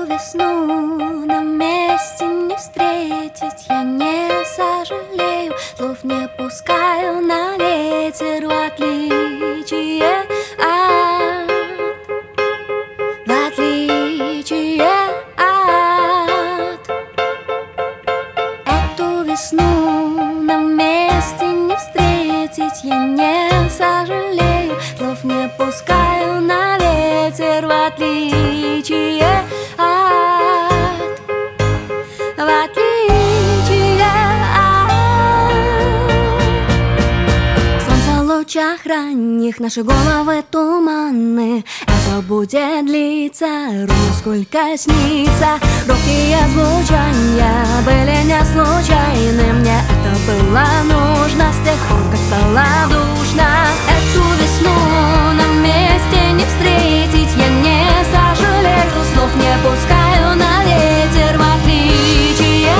весну на месте не встретить, я не сожалею, слов не пускаю на ветер, в отличие от эту весну на месте не встретить, я не сожалею, слов не пускаю на ветер, в отличие солнца в лучах ранних, наши головы туманны. Это будет длиться ровно сколько снится. Робкие звучания были не случайны. Мне это было нужно с тех пор, как стало душно. Эту весну на месте не встретить, я не сожалею, слов не пускаю на ветер, в отличие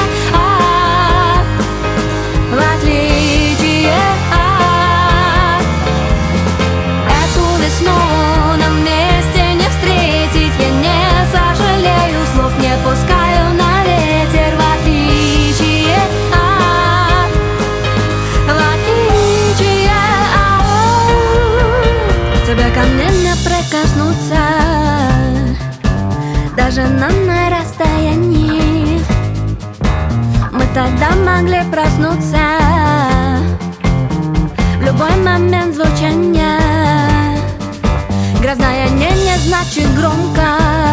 эту весну на месте не встретить, я не сожалею, слов не пускаю на ветер, в отличие тебя ко мне не прикоснуться, даже на расстоянии. Мы тогда могли проснуться в любой момент звучания. Грозная не значит громко.